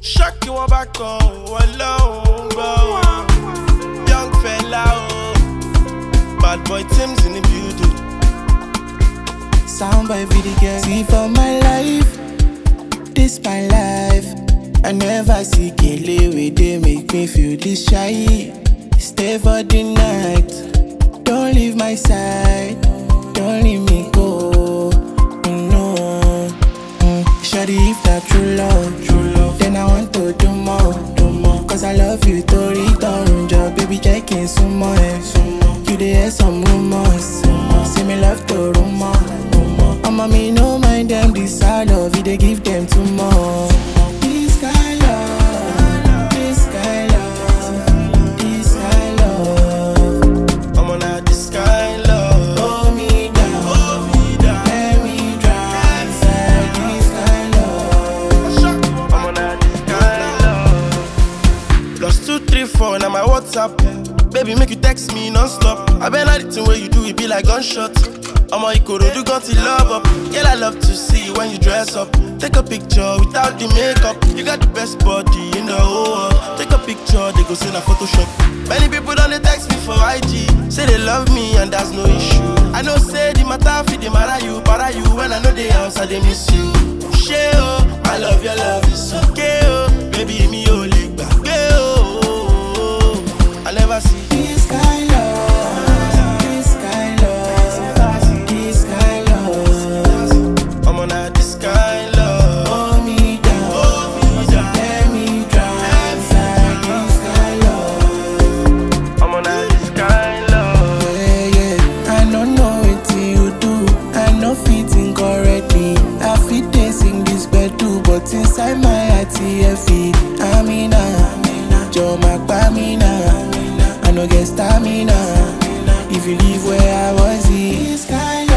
Shock you want back on, alone, bro. Young fella, oh. Bad boy Tim's in the building. Sound by video girl. See for my life, this my life. I never see Kele where they make me feel this shy. Stay for the night, don't leave my side, don't leave me go. No, Shawty, if that true love, then I want to do more. Cause I love you, to return job, baby, checking some more. You dey hear some rumors, say me love to rumor. Me no mind them, this I love you, they give them two more. This kind love, this kind love, this kind love. I'm on that this kind love. Hold me down, let me drown inside this kind love. I'm on that this kind love. +234 now my WhatsApp. Baby, make you text me non-stop. I bet like the thing where you do, it be like gunshot. I'm a do got to love up. Girl, I love to see you when you dress up. Take a picture without the makeup. You got the best body in the whole world. Take a picture, they go send a Photoshop. Many people don't text me for IG. Say they love me and that's no issue. I know say the matter fit the matter you. Para you when I know they answer, they miss you. Share, oh, I love your love is okay, oh. Baby, me only back, oh. I never see this kind love. Inside my heart, Amina, Joma Pamina, I no get stamina. If you leave where I was, this kind